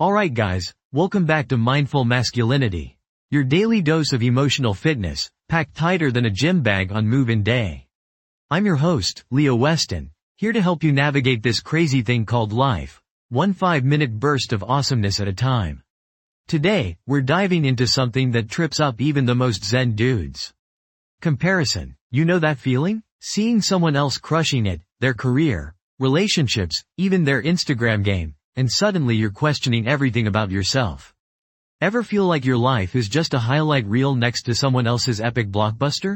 Alright guys, welcome back to Mindful Masculinity. Your daily dose of emotional fitness, packed tighter than a gym bag on move-in day. I'm your host, Leo Weston, here to help you navigate this crazy thing called life, one 5-minute burst of awesomeness at a time. Today, we're diving into something that trips up even the most zen dudes. Comparison. You know that feeling? Seeing someone else crushing it, their career, relationships, even their Instagram game, and suddenly you're questioning everything about yourself. Ever feel like your life is just a highlight reel next to someone else's epic blockbuster?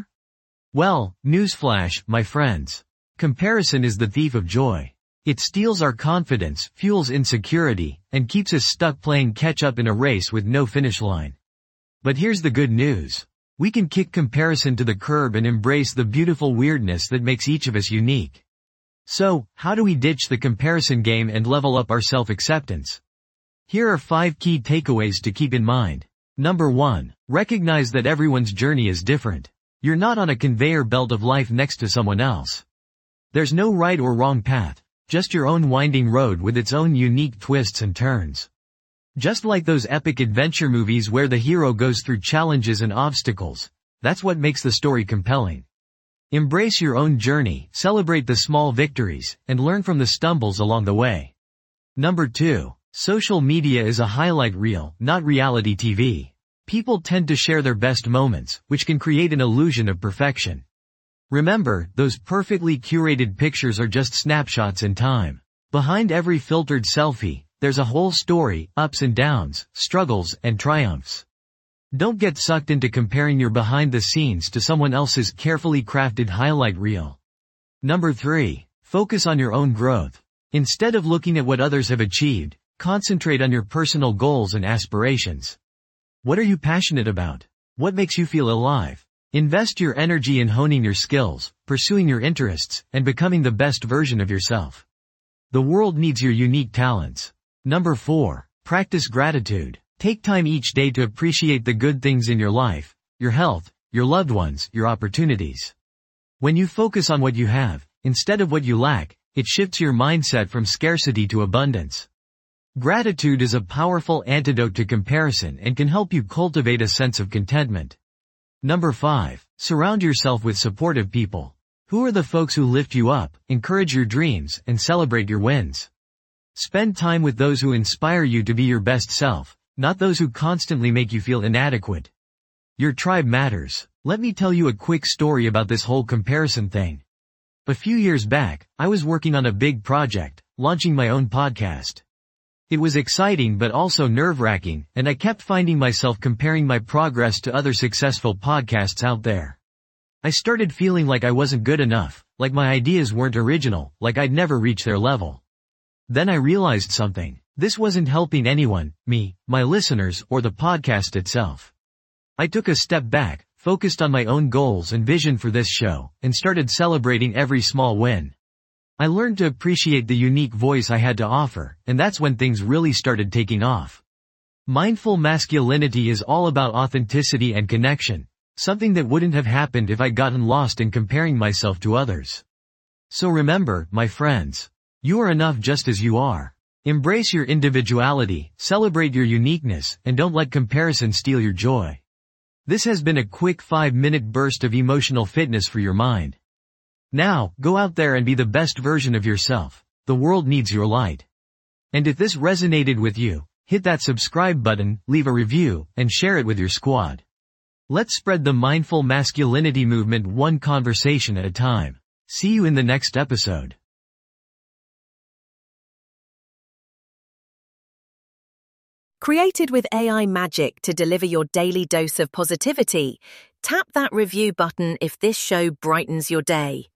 Well, newsflash, my friends. Comparison is the thief of joy. It steals our confidence, fuels insecurity, and keeps us stuck playing catch-up in a race with no finish line. But here's the good news. We can kick comparison to the curb and embrace the beautiful weirdness that makes each of us unique. So, how do we ditch the comparison game and level up our self-acceptance? Here are 5 key takeaways to keep in mind. Number 1. Recognize that everyone's journey is different. You're not on a conveyor belt of life next to someone else. There's no right or wrong path, just your own winding road with its own unique twists and turns. Just like those epic adventure movies where the hero goes through challenges and obstacles, that's what makes the story compelling. Embrace your own journey, celebrate the small victories, and learn from the stumbles along the way. Number 2. Social media is a highlight reel, not reality TV. People tend to share their best moments, which can create an illusion of perfection. Remember, those perfectly curated pictures are just snapshots in time. Behind every filtered selfie, there's a whole story, ups and downs, struggles, and triumphs. Don't get sucked into comparing your behind the scenes to someone else's carefully crafted highlight reel. Number 3. Focus on your own growth. Instead of looking at what others have achieved, concentrate on your personal goals and aspirations. What are you passionate about? What makes you feel alive? Invest your energy in honing your skills, pursuing your interests, and becoming the best version of yourself. The world needs your unique talents. Number 4. Practice gratitude. Take time each day to appreciate the good things in your life, your health, your loved ones, your opportunities. When you focus on what you have, instead of what you lack, it shifts your mindset from scarcity to abundance. Gratitude is a powerful antidote to comparison and can help you cultivate a sense of contentment. Number 5. Surround yourself with supportive people. Who are the folks who lift you up, encourage your dreams, and celebrate your wins? Spend time with those who inspire you to be your best self, not those who constantly make you feel inadequate. Your tribe matters. Let me tell you a quick story about this whole comparison thing. A few years back, I was working on a big project, launching my own podcast. It was exciting but also nerve-wracking, and I kept finding myself comparing my progress to other successful podcasts out there. I started feeling like I wasn't good enough, like my ideas weren't original, like I'd never reach their level. Then I realized something. This wasn't helping anyone, me, my listeners, or the podcast itself. I took a step back, focused on my own goals and vision for this show, and started celebrating every small win. I learned to appreciate the unique voice I had to offer, and that's when things really started taking off. Mindful masculinity is all about authenticity and connection, something that wouldn't have happened if I'd gotten lost in comparing myself to others. So remember, my friends, you are enough just as you are. Embrace your individuality, celebrate your uniqueness, and don't let comparison steal your joy. This has been a quick 5-minute burst of emotional fitness for your mind. Now, go out there and be the best version of yourself. The world needs your light. And if this resonated with you, hit that subscribe button, leave a review, and share it with your squad. Let's spread the mindful masculinity movement one conversation at a time. See you in the next episode. Created with AI magic to deliver your daily dose of positivity, tap that review button if this show brightens your day.